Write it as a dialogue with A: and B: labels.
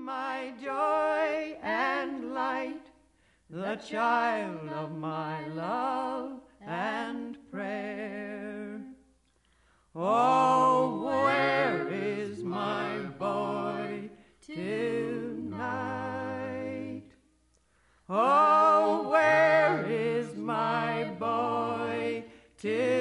A: my joy and light, the child of my love and prayer. Oh, where is my boy tonight? Oh, where is my boy tonight?